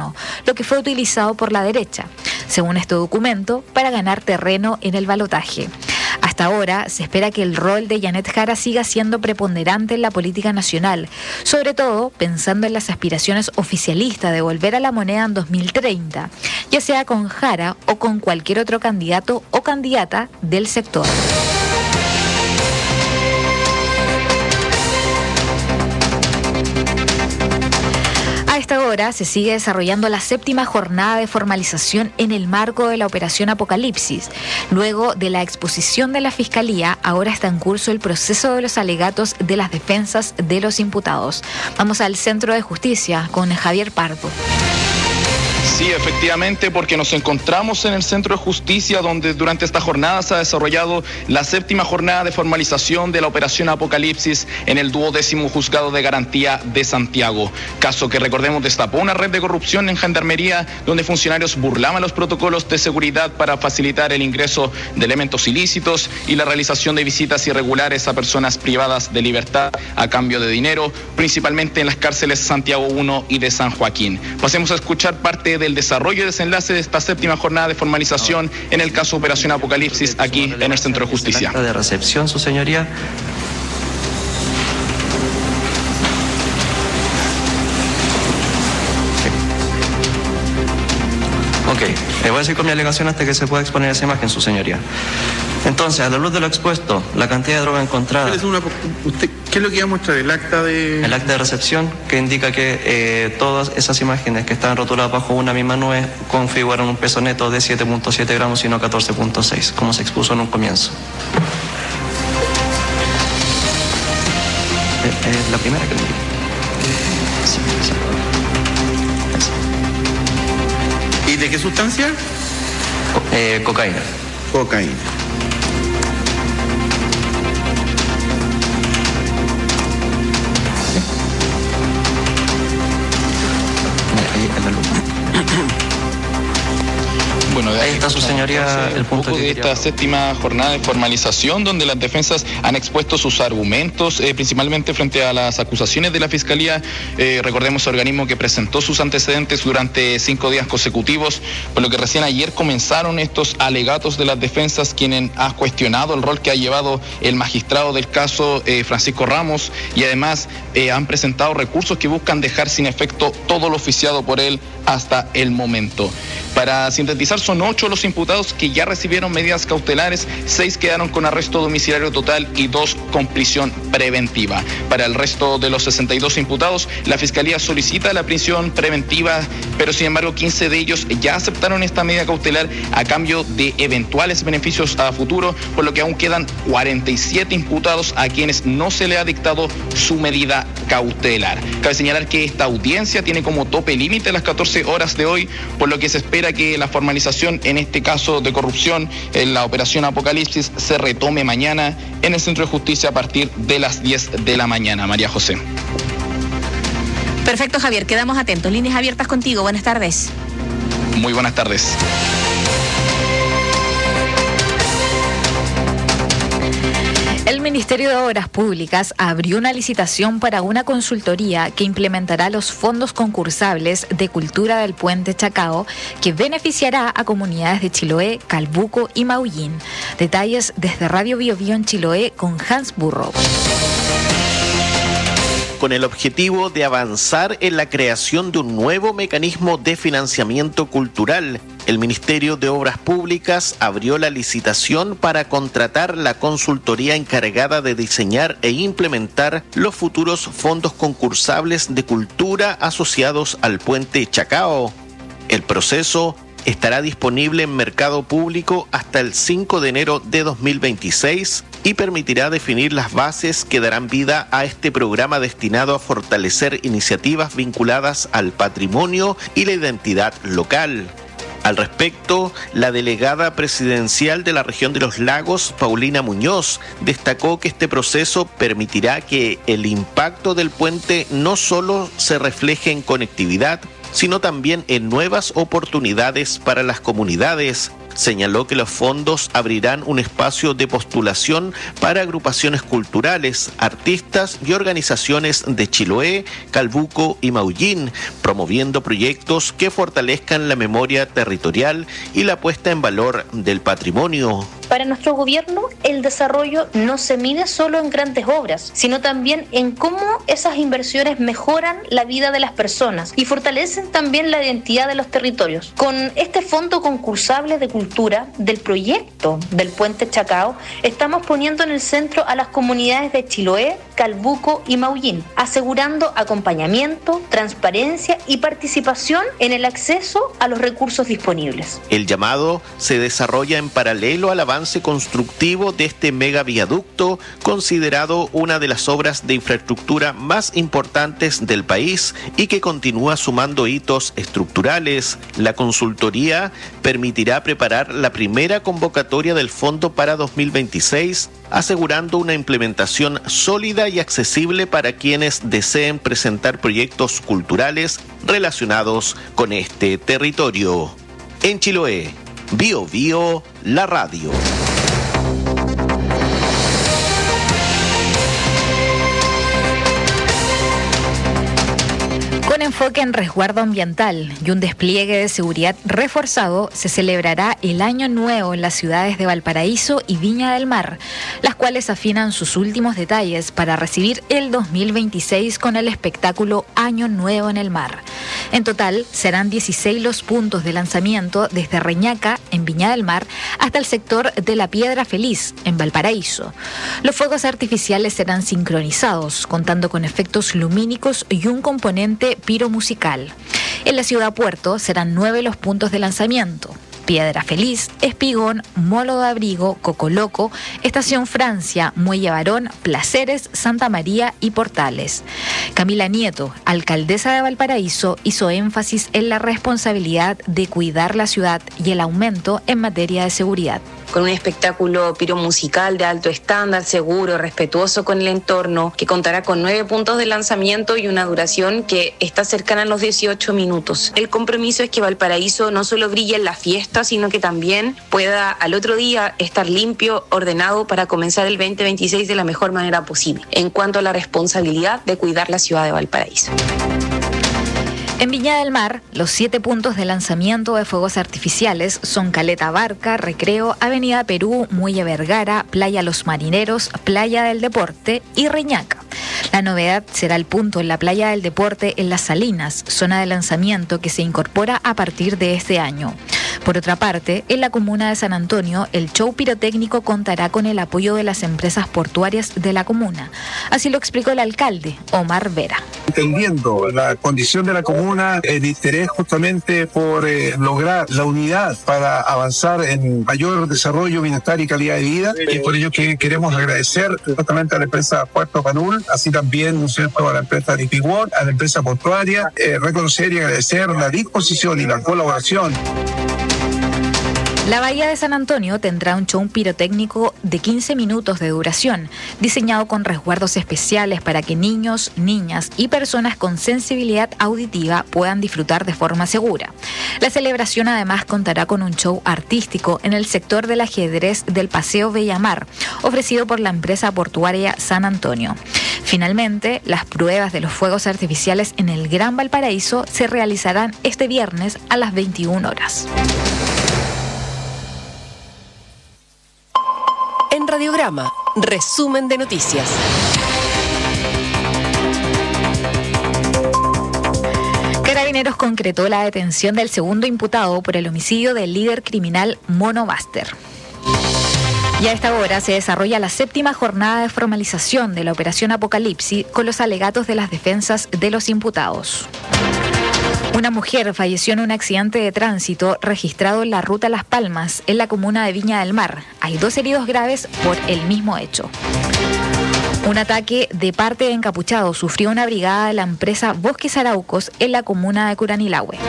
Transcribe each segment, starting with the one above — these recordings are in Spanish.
Senado, lo que fue utilizado por la derecha, según este documento, para ganar terreno en el balotaje. Hasta ahora se espera que el rol de Janet Jara siga siendo preponderante en la política nacional, sobre todo pensando en las aspiraciones oficialistas de volver a la moneda en 2030, ya sea con Jara o con cualquier otro candidato o candidata del sector. A esta hora se sigue desarrollando la 7ª jornada de formalización en el marco de la Operación Apocalipsis. Luego de la exposición de la Fiscalía, ahora está en curso el proceso de los alegatos de las defensas de los imputados. Vamos al Centro de Justicia con Javier Pardo. Sí, efectivamente, porque nos encontramos en el Centro de Justicia, donde durante esta jornada se ha desarrollado la 7ª jornada de formalización de la Operación Apocalipsis en el 12º Juzgado de Garantía de Santiago. Caso que, recordemos, destapó una red de corrupción en Gendarmería, donde funcionarios burlaban los protocolos de seguridad para facilitar el ingreso de elementos ilícitos y la realización de visitas irregulares a personas privadas de libertad a cambio de dinero, principalmente en las cárceles Santiago I y de San Joaquín. Pasemos a escuchar parte del desarrollo y desenlace de esta 7ª jornada de formalización en el caso Operación Apocalipsis aquí en el Centro de Justicia. De recepción, su señoría. Ok, le voy a decir con mi alegación hasta que se pueda exponer esa imagen, su señoría. Entonces, a la luz de lo expuesto, la cantidad de droga encontrada... ¿Qué es lo que iba a mostrar? ¿El acta de...? El acta de recepción, que indica que todas esas imágenes que estaban rotuladas bajo una misma nube configuran un peso neto de 7.7 gramos y no 14.6, como se expuso en un comienzo. Es la primera que me dijo. Sí, ¿Y de qué sustancia? Cocaína. Cocaína. Bueno, ahí está su señoría el punto de esta 7ª jornada de formalización, donde las defensas han expuesto sus argumentos, principalmente frente a las acusaciones de la Fiscalía. Recordemos el organismo que presentó sus antecedentes durante 5 días consecutivos, por lo que recién ayer comenzaron estos alegatos de las defensas, quienes han cuestionado el rol que ha llevado el magistrado del caso, Francisco Ramos, y además han presentado recursos que buscan dejar sin efecto todo lo oficiado por él hasta el momento. Para sintetizar, son 8 los imputados que ya recibieron medidas cautelares, 6 quedaron con arresto domiciliario total y 2 con prisión preventiva. Para el resto de los 62 imputados, la Fiscalía solicita la prisión preventiva, pero sin embargo 15 de ellos ya aceptaron esta medida cautelar a cambio de eventuales beneficios a futuro, por lo que aún quedan 47 imputados a quienes no se le ha dictado su medida cautelar. Cabe señalar que esta audiencia tiene como tope límite las 14 horas de hoy, por lo que se espera que la formalización en este caso de corrupción en la Operación Apocalipsis se retome mañana en el Centro de Justicia a partir de las 10 de la mañana. María José. Perfecto, Javier, quedamos atentos. Líneas abiertas contigo. Buenas tardes. Muy buenas tardes. El Ministerio de Obras Públicas abrió una licitación para una consultoría que implementará los fondos concursables de cultura del Puente Chacao, que beneficiará a comunidades de Chiloé, Calbuco y Maullín. Detalles desde Radio Bio Bio en Chiloé con Hans Burrow. Con el objetivo de avanzar en la creación de un nuevo mecanismo de financiamiento cultural, el Ministerio de Obras Públicas abrió la licitación para contratar la consultoría encargada de diseñar e implementar los futuros fondos concursables de cultura asociados al Puente Chacao. El proceso estará disponible en mercado público hasta el 5 de enero de 2026 y permitirá definir las bases que darán vida a este programa destinado a fortalecer iniciativas vinculadas al patrimonio y la identidad local. Al respecto, la delegada presidencial de la región de los Lagos, Paulina Muñoz, destacó que este proceso permitirá que el impacto del puente no solo se refleje en conectividad, sino también en nuevas oportunidades para las comunidades, señaló que los fondos abrirán un espacio de postulación para agrupaciones culturales, artistas y organizaciones de Chiloé, Calbuco y Maullín, promoviendo proyectos que fortalezcan la memoria territorial y la puesta en valor del patrimonio. Para nuestro gobierno, el desarrollo no se mide solo en grandes obras, sino también en cómo esas inversiones mejoran la vida de las personas y fortalecen también la identidad de los territorios. Con este fondo concursable de cultura del proyecto del Puente Chacao, estamos poniendo en el centro a las comunidades de Chiloé, Calbuco y Maullín, asegurando acompañamiento, transparencia y participación en el acceso a los recursos disponibles. El llamado se desarrolla en paralelo al avance constructivo de este megaviaducto, considerado una de las obras de infraestructura más importantes del país y que continúa sumando hitos estructurales. La consultoría permitirá preparar la primera convocatoria del fondo para 2026, asegurando una implementación sólida y accesible para quienes deseen presentar proyectos culturales relacionados con este territorio. En Chiloé, Bio Bio, la radio. Con enfoque en resguardo ambiental y un despliegue de seguridad reforzado, se celebrará el Año Nuevo en las ciudades de Valparaíso y Viña del Mar, las cuales afinan sus últimos detalles para recibir el 2026 con el espectáculo Año Nuevo en el Mar. En total, serán 16 los puntos de lanzamiento desde Reñaca, en Viña del Mar, hasta el sector de la Piedra Feliz, en Valparaíso. Los fuegos artificiales serán sincronizados, contando con efectos lumínicos y un componente piromusical. En la ciudad puerto serán 9 los puntos de lanzamiento: Piedra Feliz, Espigón, Molo de Abrigo, Cocoloco, Estación Francia, Muelle Barón, Placeres, Santa María y Portales. Camila Nieto, alcaldesa de Valparaíso, hizo énfasis en la responsabilidad de cuidar la ciudad y el aumento en materia de seguridad. Con un espectáculo piromusical de alto estándar, seguro, respetuoso con el entorno, que contará con 9 puntos de lanzamiento y una duración que está cercana a los 18 minutos. El compromiso es que Valparaíso no solo brille en la fiesta, sino que también pueda al otro día estar limpio, ordenado, para comenzar el 2026 de la mejor manera posible, en cuanto a la responsabilidad de cuidar la ciudad de Valparaíso. En Viña del Mar, los 7 puntos de lanzamiento de fuegos artificiales son Caleta Barca, Recreo, Avenida Perú, Muelle Vergara, Playa Los Marineros, Playa del Deporte y Reñaca. La novedad será el punto en la Playa del Deporte en Las Salinas, zona de lanzamiento que se incorpora a partir de este año. Por otra parte, en la comuna de San Antonio, el show pirotécnico contará con el apoyo de las empresas portuarias de la comuna. Así lo explicó el alcalde, Omar Vera. Entendiendo la condición de la comuna, el interés justamente por lograr la unidad para avanzar en mayor desarrollo, bienestar y calidad de vida. Y por ello que queremos agradecer justamente a la empresa Puerto Panul, así también, ¿no es cierto?, a la empresa de Piguón, a la empresa portuaria, reconocer y agradecer la disposición y la colaboración. La Bahía de San Antonio tendrá un show pirotécnico de 15 minutos de duración, diseñado con resguardos especiales para que niños, niñas y personas con sensibilidad auditiva puedan disfrutar de forma segura. La celebración además contará con un show artístico en el sector del ajedrez del Paseo Bellamar, ofrecido por la empresa portuaria San Antonio. Finalmente, las pruebas de los fuegos artificiales en el Gran Valparaíso se realizarán este viernes a las 21 horas. En Radiograma, resumen de noticias. Carabineros concretó la detención del segundo imputado por el homicidio del líder criminal Mono Baster. Y a esta hora se desarrolla la 7ª jornada de formalización de la Operación Apocalipsis con los alegatos de las defensas de los imputados. Una mujer falleció en un accidente de tránsito registrado en la ruta Las Palmas, en la comuna de Viña del Mar. Hay 2 heridos graves por el mismo hecho. Un ataque de parte de encapuchados sufrió una brigada de la empresa Bosques Araucos en la comuna de Curanilahue.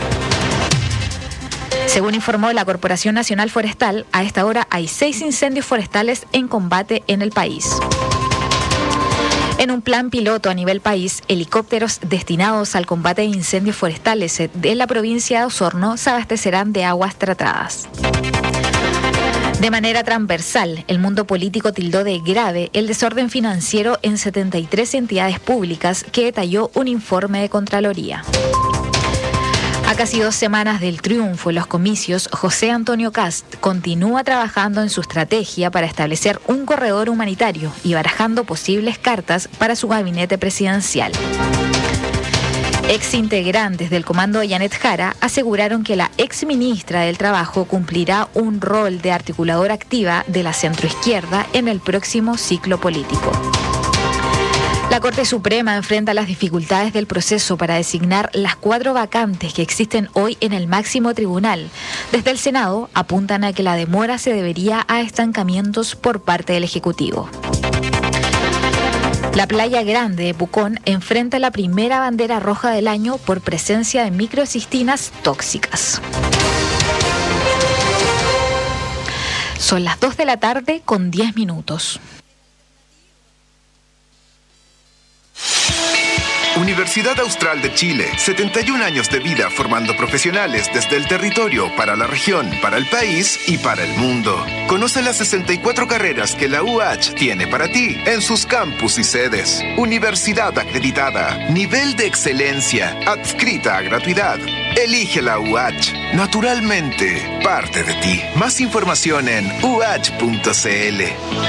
Según informó la Corporación Nacional Forestal, a esta hora hay 6 incendios forestales en combate en el país. En un plan piloto a nivel país, helicópteros destinados al combate de incendios forestales de la provincia de Osorno se abastecerán de aguas tratadas. De manera transversal, el mundo político tildó de grave el desorden financiero en 73 entidades públicas que detalló un informe de Contraloría. A casi 2 semanas del triunfo en los comicios, José Antonio Kast continúa trabajando en su estrategia para establecer un corredor humanitario y barajando posibles cartas para su gabinete presidencial. Exintegrantes del comando de Janet Jara aseguraron que la exministra del Trabajo cumplirá un rol de articuladora activa de la centroizquierda en el próximo ciclo político. La Corte Suprema enfrenta las dificultades del proceso para designar las 4 vacantes que existen hoy en el máximo tribunal. Desde el Senado apuntan a que la demora se debería a estancamientos por parte del Ejecutivo. La Playa Grande de Pucón enfrenta la primera bandera roja del año por presencia de microcistinas tóxicas. Son las 2 de la tarde con 10 minutos. Universidad Austral de Chile, 71 años de vida formando profesionales desde el territorio para la región, para el país y para el mundo. Conoce las 64 carreras que la UH tiene para ti en sus campus y sedes. Universidad acreditada, nivel de excelencia, adscrita a gratuidad. Elige la UH, naturalmente parte de ti. Más información en UH.cl.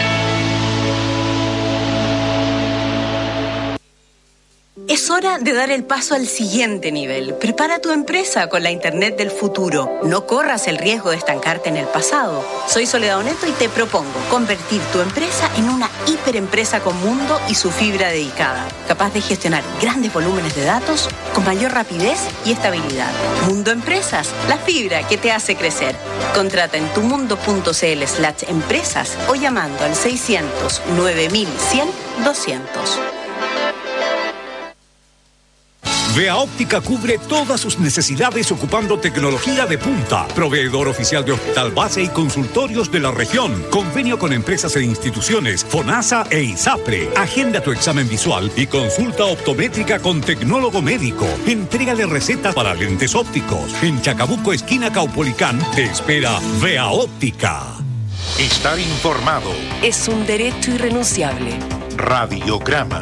Es hora de dar el paso al siguiente nivel. Prepara tu empresa con la Internet del futuro. No corras el riesgo de estancarte en el pasado. Soy Soledad Oneto y te propongo convertir tu empresa en una hiperempresa con mundo y su fibra dedicada, capaz de gestionar grandes volúmenes de datos con mayor rapidez y estabilidad. Mundo Empresas, la fibra que te hace crecer. Contrata en tumundo.cl/empresas o llamando al 600 9100 200. Vea Óptica cubre todas sus necesidades ocupando tecnología de punta. Proveedor oficial de hospital base y consultorios de la región. Convenio con empresas e instituciones, FONASA e ISAPRE. Agenda tu examen visual y consulta optométrica con tecnólogo médico. Entrega de recetas para lentes ópticos. En Chacabuco, esquina Caupolicán, te espera Vea Óptica. Estar informado es un derecho irrenunciable. Radiograma.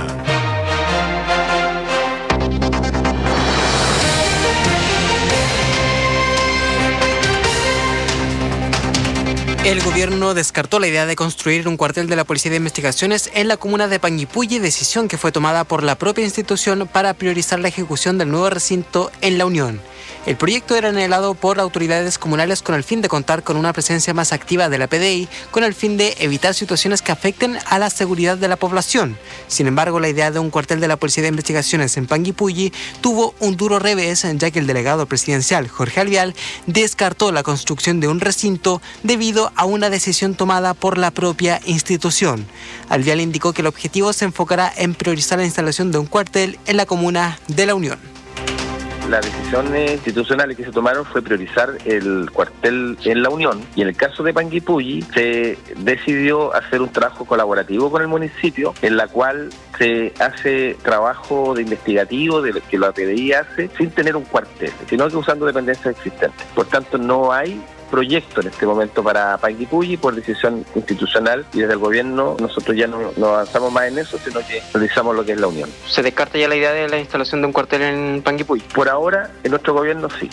El gobierno descartó la idea de construir un cuartel de la Policía de Investigaciones en la comuna de Panguipulli, decisión que fue tomada por la propia institución para priorizar la ejecución del nuevo recinto en La Unión. El proyecto era anhelado por autoridades comunales con el fin de contar con una presencia más activa de la PDI, con el fin de evitar situaciones que afecten a la seguridad de la población. Sin embargo, la idea de un cuartel de la Policía de Investigaciones en Panguipulli tuvo un duro revés, ya que el delegado presidencial, Jorge Alvial, descartó la construcción de un recinto debido a una decisión tomada por la propia institución. Alvial indicó que el objetivo se enfocará en priorizar la instalación de un cuartel en la comuna de La Unión. Las decisiones institucionales que se tomaron fue priorizar el cuartel en La Unión, y en el caso de Panguipulli se decidió hacer un trabajo colaborativo con el municipio, en la cual se hace trabajo de investigativo de lo que la PDI hace sin tener un cuartel, sino que usando dependencias existentes. Por tanto, no hay proyecto en este momento para Panguipulli por decisión institucional, y desde el gobierno nosotros ya no avanzamos más en eso, sino que realizamos lo que es La Unión. ¿Se descarta ya la idea de la instalación de un cuartel en Panguipulli? Por ahora, en nuestro gobierno sí.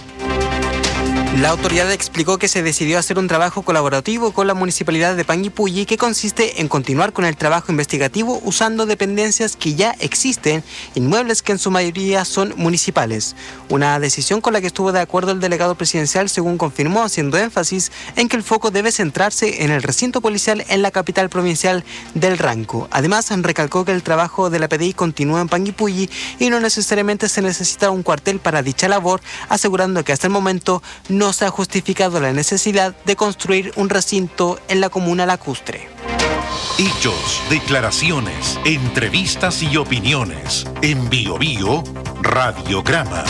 La autoridad explicó que se decidió hacer un trabajo colaborativo con la municipalidad de Panguipulli que consiste en continuar con el trabajo investigativo usando dependencias que ya existen, inmuebles que en su mayoría son municipales. Una decisión con la que estuvo de acuerdo el delegado presidencial, según confirmó, haciendo énfasis en que el foco debe centrarse en el recinto policial en la capital provincial del Ranco. Además, recalcó que el trabajo de la PDI continúa en Panguipulli y no necesariamente se necesita un cuartel para dicha labor, asegurando que hasta el momento no se ha justificado la necesidad de construir un recinto en la comuna lacustre. Hechos, declaraciones, entrevistas y opiniones. En Bio Bio, Radiograma.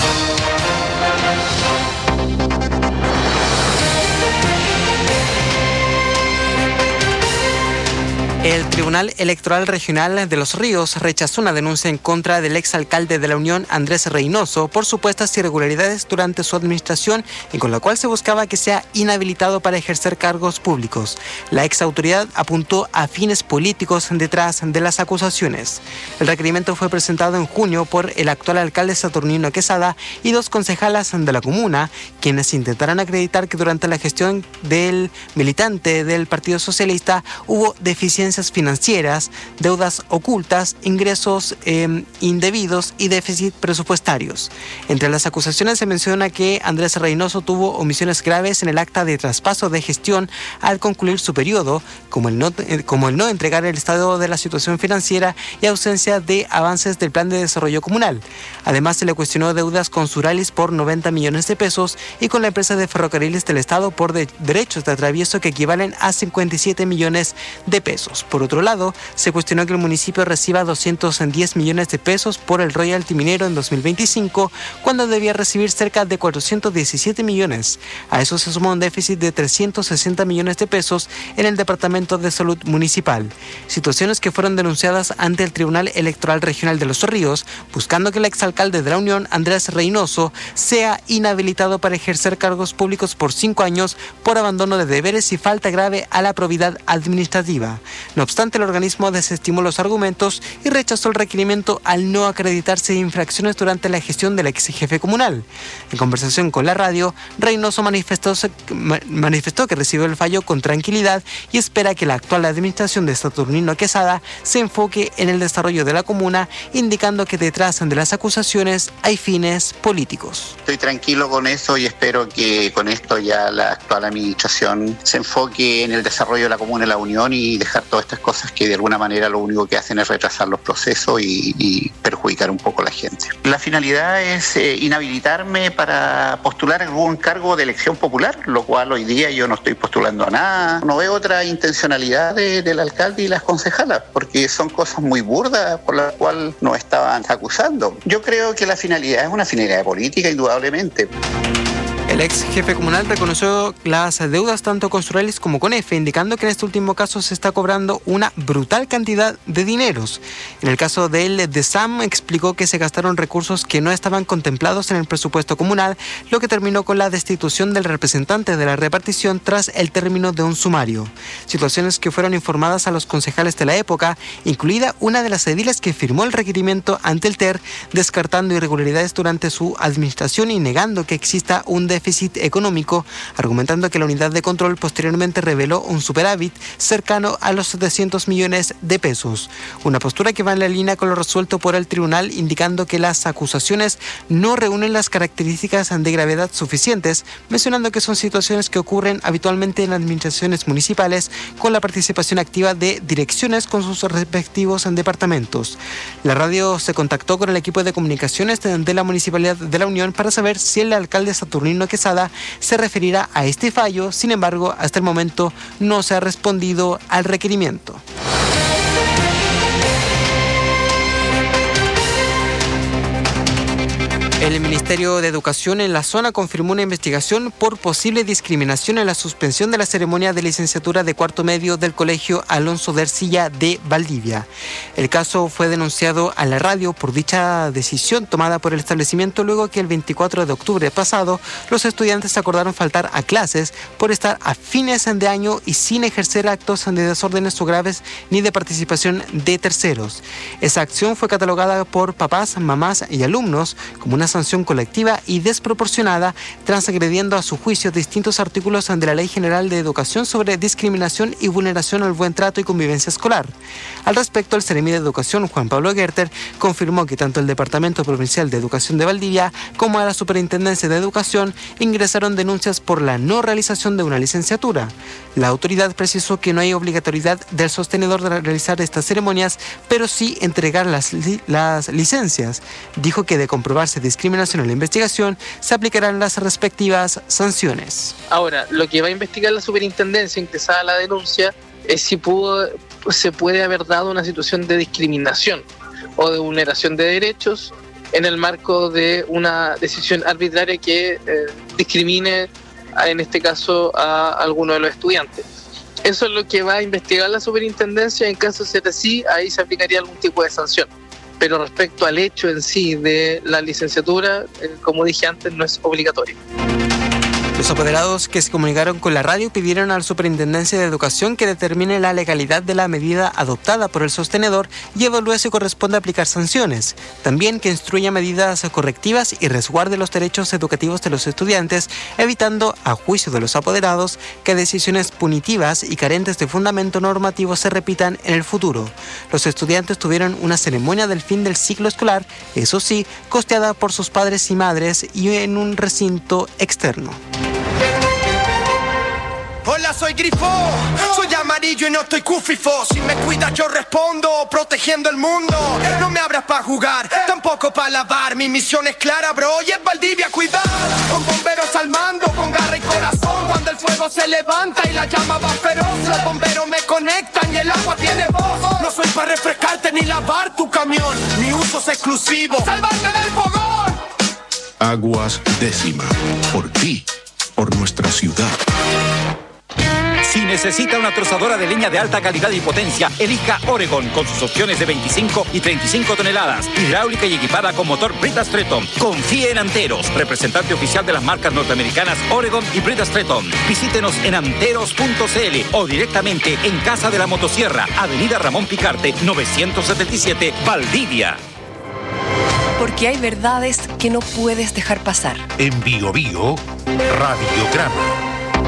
El Tribunal Electoral Regional de Los Ríos rechazó una denuncia en contra del exalcalde de La Unión, Andrés Reynoso, por supuestas irregularidades durante su administración y con la cual se buscaba que sea inhabilitado para ejercer cargos públicos. La exautoridad apuntó a fines políticos detrás de las acusaciones. El requerimiento fue presentado en junio por el actual alcalde Saturnino Quesada y 2 concejalas de la comuna, quienes intentaron acreditar que durante la gestión del militante del Partido Socialista hubo deficiencias financieras, deudas ocultas, ingresos indebidos y déficit presupuestarios. Entre las acusaciones se menciona que Andrés Reynoso tuvo omisiones graves en el acta de traspaso de gestión al concluir su periodo, como el no entregar el estado de la situación financiera y ausencia de avances del plan de desarrollo comunal. Además, se le cuestionó deudas con Suralis por 90 millones de pesos y con la empresa de ferrocarriles del Estado por derechos de atravieso que equivalen a 57 millones de pesos. Por otro lado, se cuestionó que el municipio reciba 210 millones de pesos por el royalty minero en 2025, cuando debía recibir cerca de 417 millones. A eso se sumó un déficit de 360 millones de pesos en el Departamento de Salud Municipal. Situaciones que fueron denunciadas ante el Tribunal Electoral Regional de Los Ríos, buscando que el exalcalde de La Unión, Andrés Reynoso, sea inhabilitado para ejercer cargos públicos por 5 años por abandono de deberes y falta grave a la probidad administrativa. No obstante, el organismo desestimó los argumentos y rechazó el requerimiento al no acreditarse infracciones durante la gestión del ex jefe comunal. En conversación con la radio, Reynoso manifestó que recibió el fallo con tranquilidad y espera que la actual administración de Saturnino Quesada se enfoque en el desarrollo de la comuna, indicando que detrás de las acusaciones hay fines políticos. Estoy tranquilo con eso y espero que con esto ya la actual administración se enfoque en el desarrollo de la comuna de La Unión y dejar todas estas cosas que de alguna manera lo único que hacen es retrasar los procesos y perjudicar un poco a la gente. La finalidad es inhabilitarme para postular algún cargo de elección popular, lo cual hoy día yo no estoy postulando a nada. No veo otra intencionalidad del alcalde y las concejalas, porque son cosas muy burdas por las cuales nos estaban acusando. Yo creo que la finalidad es una finalidad política, indudablemente. El ex jefe comunal reconoció las deudas tanto con Suralis como con EFE, indicando que en este último caso se está cobrando una brutal cantidad de dineros. En el caso del DESAM, explicó que se gastaron recursos que no estaban contemplados en el presupuesto comunal, lo que terminó con la destitución del representante de la repartición tras el término de un sumario. Situaciones que fueron informadas a los concejales de la época, incluida una de las ediles que firmó el requerimiento ante el TER, descartando irregularidades durante su administración y negando que exista un déficit económico, argumentando que la unidad de control posteriormente reveló un superávit cercano a los 700 millones de pesos. Una postura que va en la línea con lo resuelto por el tribunal, indicando que las acusaciones no reúnen las características de gravedad suficientes, mencionando que son situaciones que ocurren habitualmente en administraciones municipales con la participación activa de direcciones con sus respectivos departamentos. La radio se contactó con el equipo de comunicaciones de la Municipalidad de La Unión para saber si el alcalde Saturnino Quesada se referirá a este fallo. Sin embargo, hasta el momento no se ha respondido al requerimiento. El Ministerio de Educación en la zona confirmó una investigación por posible discriminación en la suspensión de la ceremonia de licenciatura de cuarto medio del Colegio Alonso de Ercilla de Valdivia. El caso fue denunciado a la radio por dicha decisión tomada por el establecimiento luego que el 24 de octubre pasado los estudiantes acordaron faltar a clases por estar a fines de año y sin ejercer actos de desórdenes o graves ni de participación de terceros. Esa acción fue catalogada por papás, mamás y alumnos como una sanción colectiva y desproporcionada, transgrediendo a su juicio distintos artículos de la Ley General de Educación sobre discriminación y vulneración al buen trato y convivencia escolar. Al respecto, el Seremi de Educación, Juan Pablo Gerter, confirmó que tanto el Departamento Provincial de Educación de Valdivia como a la Superintendencia de Educación ingresaron denuncias por la no realización de una licenciatura. La autoridad precisó que no hay obligatoriedad del sostenedor de realizar estas ceremonias, pero sí entregar las licencias. Dijo que de comprobarse discriminación en la investigación, se aplicarán las respectivas sanciones. Ahora, lo que va a investigar la superintendencia ingresada a la denuncia es si se puede haber dado una situación de discriminación o de vulneración de derechos en el marco de una decisión arbitraria que discrimine, en este caso, a alguno de los estudiantes. Eso es lo que va a investigar la superintendencia. En caso de ser así, ahí se aplicaría algún tipo de sanción. Pero respecto al hecho en sí de la licenciatura, como dije antes, no es obligatorio. Los apoderados que se comunicaron con la radio pidieron a la Superintendencia de Educación que determine la legalidad de la medida adoptada por el sostenedor y evalúe si corresponde aplicar sanciones. También que instruya medidas correctivas y resguarde los derechos educativos de los estudiantes, evitando, a juicio de los apoderados, que decisiones punitivas y carentes de fundamento normativo se repitan en el futuro. Los estudiantes tuvieron una ceremonia del fin del ciclo escolar, eso sí, costeada por sus padres y madres y en un recinto externo. Hola, soy Grifo, soy amarillo y no estoy cufifo. Si me cuidas yo respondo, protegiendo el mundo. No me abras pa' jugar, tampoco pa' lavar. Mi misión es clara, bro, y es Valdivia cuidar. Con bomberos al mando, con garra y corazón. Cuando el fuego se levanta y la llama va feroz, los bomberos me conectan y el agua tiene voz. No soy pa' refrescarte ni lavar tu camión. Mi uso es exclusivo, ¡salvarte del fogón! Aguas Décima, por ti, por nuestra ciudad. Si necesita una trozadora de leña de alta calidad y potencia, elija Oregon con sus opciones de 25 y 35 toneladas, hidráulica y equipada con motor Brita Stretton. Confíe en Anteros, representante oficial de las marcas norteamericanas Oregon y Brita Stretton. Visítenos en anteros.cl o directamente en Casa de la Motosierra, Avenida Ramón Picarte, 977, Valdivia. Porque hay verdades que no puedes dejar pasar. En Bio Bio, Radiograma.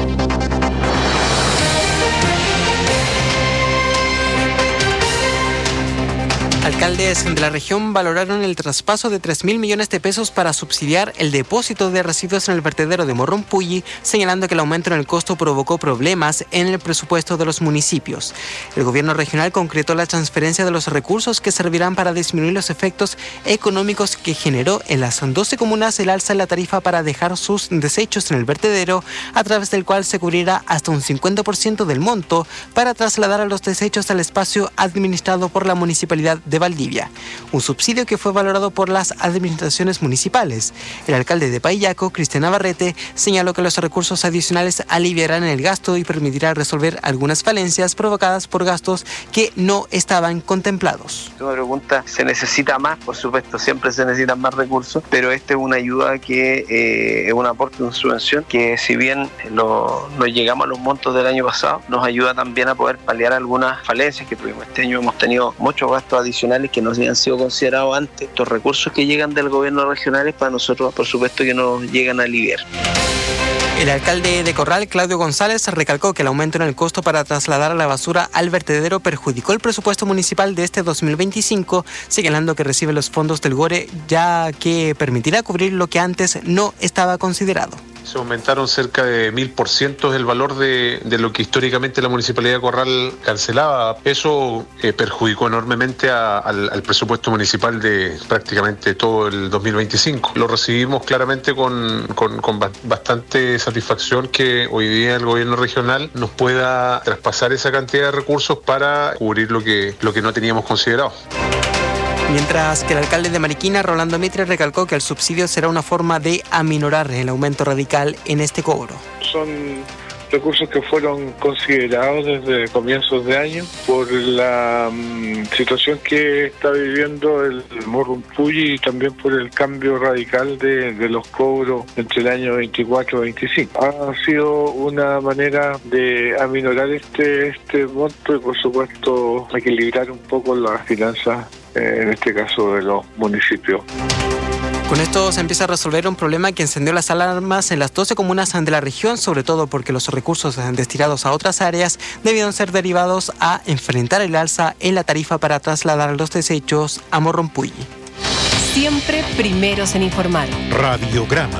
Alcaldes de la región valoraron el traspaso de 3.000 millones de pesos para subsidiar el depósito de residuos en el vertedero de Morrompulli, señalando que el aumento en el costo provocó problemas en el presupuesto de los municipios. El gobierno regional concretó la transferencia de los recursos que servirán para disminuir los efectos económicos que generó en las 12 comunas el alza en la tarifa para dejar sus desechos en el vertedero, a través del cual se cubrirá hasta un 50% del monto para trasladar a los desechos al espacio administrado por la municipalidad de Valdivia, un subsidio que fue valorado por las administraciones municipales. El alcalde de Payaco, Cristian Navarrete, señaló que los recursos adicionales aliviarán el gasto y permitirá resolver algunas falencias provocadas por gastos que no estaban contemplados. Una pregunta, ¿se necesita más? Por supuesto, siempre se necesitan más recursos, pero esta es una ayuda que es un aporte, una subvención, que si bien no llegamos a los montos del año pasado, nos ayuda también a poder paliar algunas falencias que tuvimos. Este año hemos tenido muchos gastos adicionales que no habían sido considerados antes. Estos recursos que llegan del gobierno regionales para nosotros, por supuesto, que nos llegan a aliviar. El alcalde de Corral, Claudio González, recalcó que el aumento en el costo para trasladar la basura al vertedero perjudicó el presupuesto municipal de este 2025, señalando que recibe los fondos del GORE, ya que permitirá cubrir lo que antes no estaba considerado. Se aumentaron cerca de 1000% el valor de lo que históricamente la Municipalidad de Corral cancelaba. Eso perjudicó enormemente al presupuesto municipal de prácticamente todo el 2025. Lo recibimos claramente con bastante satisfacción que hoy día el gobierno regional nos pueda traspasar esa cantidad de recursos para cubrir lo que no teníamos considerado. Mientras que el alcalde de Mariquina, Rolando Mitre, recalcó que el subsidio será una forma de aminorar el aumento radical en este cobro. Son recursos que fueron considerados desde comienzos de año por la situación que está viviendo el Morrompulli y también por el cambio radical de los cobros entre el año 24 y 25. Ha sido una manera de aminorar este monto y, por supuesto, equilibrar un poco las finanzas, en este caso de los municipios. Con esto se empieza a resolver un problema que encendió las alarmas en las 12 comunas de la región, sobre todo porque los recursos destinados a otras áreas debieron ser derivados a enfrentar el alza en la tarifa para trasladar los desechos a Morrompulli. Siempre primeros en informar. Radiograma.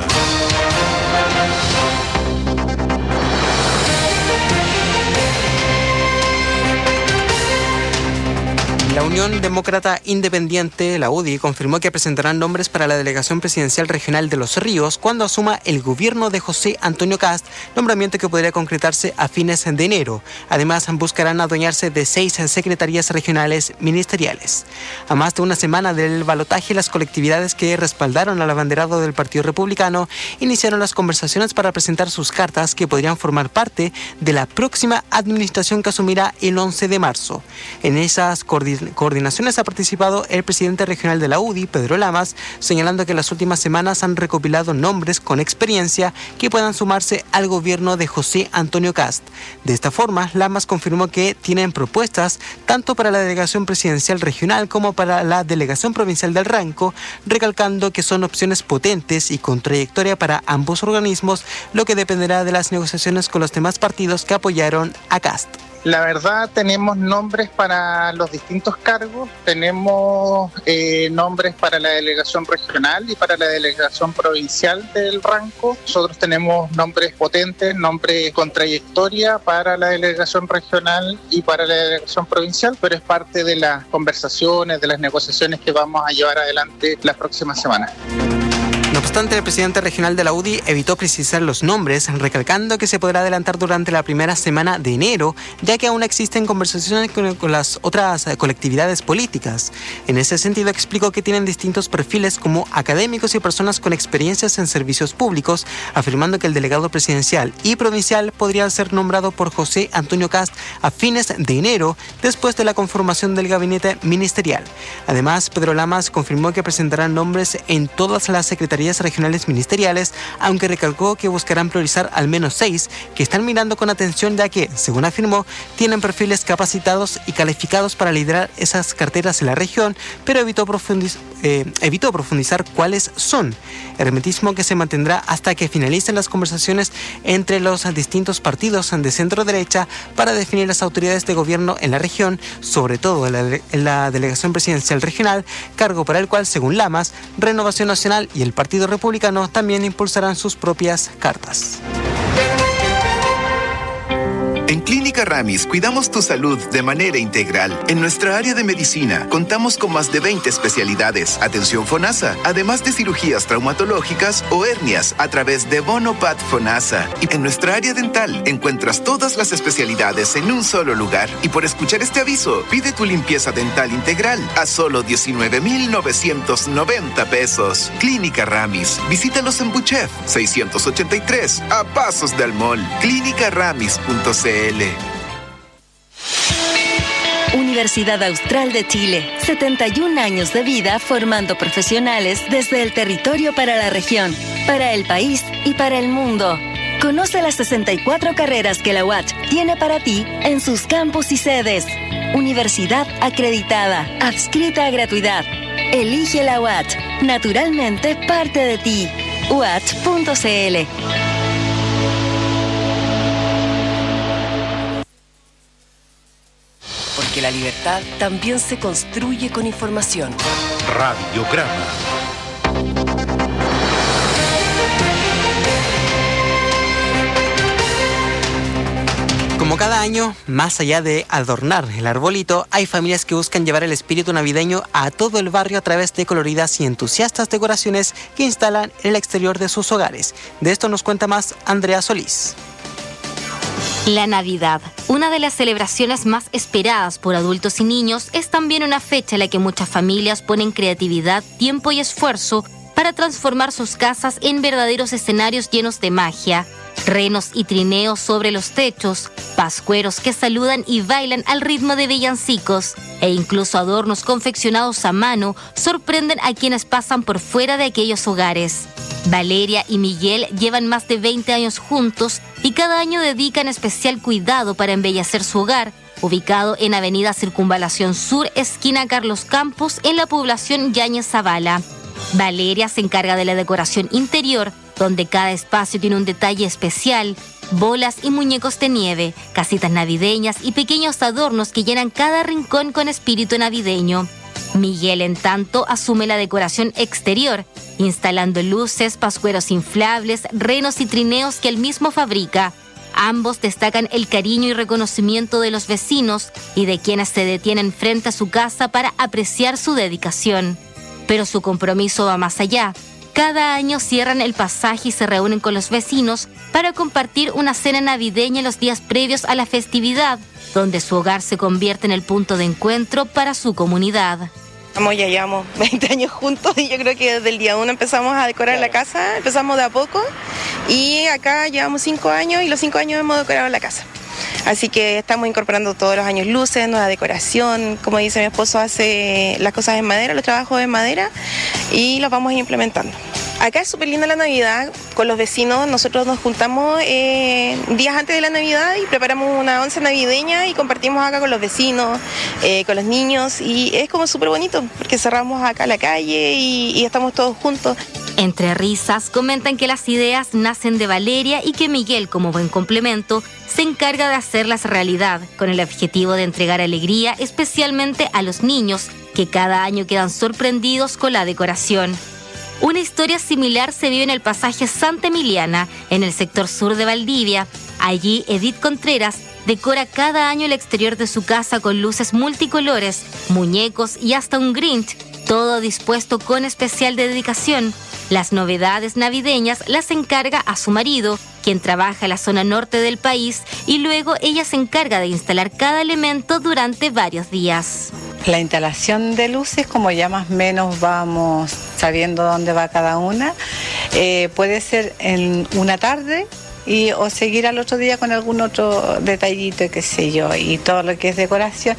La Unión Demócrata Independiente, la UDI, confirmó que presentarán nombres para la delegación presidencial regional de Los Ríos cuando asuma el gobierno de José Antonio Kast, nombramiento que podría concretarse a fines de enero. Además, buscarán adueñarse de 6 secretarías regionales ministeriales. A más de una semana del balotaje, las colectividades que respaldaron al abanderado del Partido Republicano iniciaron las conversaciones para presentar sus cartas que podrían formar parte de la próxima administración que asumirá el 11 de marzo. En esas coordinaciones ha participado el presidente regional de la UDI, Pedro Lamas, señalando que en las últimas semanas han recopilado nombres con experiencia que puedan sumarse al gobierno de José Antonio Kast. De esta forma, Lamas confirmó que tienen propuestas tanto para la delegación presidencial regional como para la delegación provincial del Ranco, recalcando que son opciones potentes y con trayectoria para ambos organismos, lo que dependerá de las negociaciones con los demás partidos que apoyaron a Kast. La verdad, tenemos nombres para los distintos cargos, tenemos nombres para la delegación regional y para la delegación provincial del Ranco. Nosotros tenemos nombres potentes, nombres con trayectoria para la delegación regional y para la delegación provincial, pero es parte de las conversaciones, de las negociaciones que vamos a llevar adelante las próximas semanas. No obstante, el presidente regional de la UDI evitó precisar los nombres, recalcando que se podrá adelantar durante la primera semana de enero, ya que aún existen conversaciones con las otras colectividades políticas. En ese sentido, explicó que tienen distintos perfiles como académicos y personas con experiencias en servicios públicos, afirmando que el delegado presidencial y provincial podría ser nombrado por José Antonio Kast a fines de enero, después de la conformación del gabinete ministerial. Además, Pedro Lamas confirmó que presentarán nombres en todas las secretarías regionales ministeriales, aunque recalcó que buscarán priorizar al menos 6 que están mirando con atención, ya que, según afirmó, tienen perfiles capacitados y calificados para liderar esas carteras en la región, pero evitó profundizar cuáles son. Hermetismo que se mantendrá hasta que finalicen las conversaciones entre los distintos partidos de centro derecha para definir las autoridades de gobierno en la región, sobre todo en la delegación presidencial regional, cargo para el cual, según Lamas, Renovación Nacional y el Partido Republicano también impulsarán sus propias cartas. En Clínica Ramis cuidamos tu salud de manera integral. En nuestra área de medicina contamos con más de 20 especialidades, atención FONASA, además de cirugías traumatológicas o hernias a través de Bonopat FONASA. Y en nuestra área dental encuentras todas las especialidades en un solo lugar. Y por escuchar este aviso, pide tu limpieza dental integral a solo 19,990 pesos. Clínica Ramis. Visítalos en Buchef 683, a pasos del mall. Clínicaramis.cl. Universidad Austral de Chile, 71 años de vida formando profesionales desde el territorio para la región, para el país y para el mundo. Conoce las 64 carreras que la UACH tiene para ti en sus campus y sedes. Universidad acreditada, adscrita a gratuidad. Elige la UACH, naturalmente parte de ti. UACH.cl. Porque la libertad también se construye con información. Radiograma. Como cada año, más allá de adornar el arbolito, hay familias que buscan llevar el espíritu navideño a todo el barrio a través de coloridas y entusiastas decoraciones que instalan en el exterior de sus hogares. De esto nos cuenta más Andrea Solís. La Navidad, una de las celebraciones más esperadas por adultos y niños, es también una fecha en la que muchas familias ponen creatividad, tiempo y esfuerzo para transformar sus casas en verdaderos escenarios llenos de magia. Renos y trineos sobre los techos, pascueros que saludan y bailan al ritmo de villancicos, e incluso adornos confeccionados a mano sorprenden a quienes pasan por fuera de aquellos hogares. Valeria y Miguel llevan más de 20 años juntos y cada año dedican especial cuidado para embellecer su hogar, ubicado en Avenida Circunvalación Sur, esquina Carlos Campos, en la población Yáñez Zavala. Valeria se encarga de la decoración interior, donde cada espacio tiene un detalle especial: bolas y muñecos de nieve, casitas navideñas y pequeños adornos que llenan cada rincón con espíritu navideño. Miguel, en tanto, asume la decoración exterior, instalando luces, pascueros inflables, renos y trineos que él mismo fabrica. Ambos destacan el cariño y reconocimiento de los vecinos y de quienes se detienen frente a su casa para apreciar su dedicación. Pero su compromiso va más allá. Cada año cierran el pasaje y se reúnen con los vecinos para compartir una cena navideña los días previos a la festividad, donde su hogar se convierte en el punto de encuentro para su comunidad. Ya llevamos 20 años juntos y yo creo que desde el día 1 empezamos a decorar la casa, empezamos de a poco y acá llevamos 5 años y los 5 años hemos decorado la casa. Así que estamos incorporando todos los años luces, nueva decoración, como dice mi esposo, hace las cosas en madera, los trabajos en madera y los vamos implementando. Acá es súper linda la Navidad, con los vecinos nosotros nos juntamos días antes de la Navidad y preparamos una once navideña y compartimos acá con los vecinos, con los niños y es como súper bonito porque cerramos acá la calle y estamos todos juntos. Entre risas, comentan que las ideas nacen de Valeria y que Miguel, como buen complemento, se encarga de hacerlas realidad, con el objetivo de entregar alegría especialmente a los niños, que cada año quedan sorprendidos con la decoración. Una historia similar se vive en el pasaje Santa Emiliana, en el sector sur de Valdivia. Allí, Edith Contreras decora cada año el exterior de su casa con luces multicolores, muñecos y hasta un Grinch, todo dispuesto con especial dedicación. Las novedades navideñas las encarga a su marido, quien trabaja en la zona norte del país, y luego ella se encarga de instalar cada elemento durante varios días. La instalación de luces, como ya más o menos vamos sabiendo dónde va cada una, puede ser en una tarde o seguir al otro día con algún otro detallito, qué sé yo, y todo lo que es decoración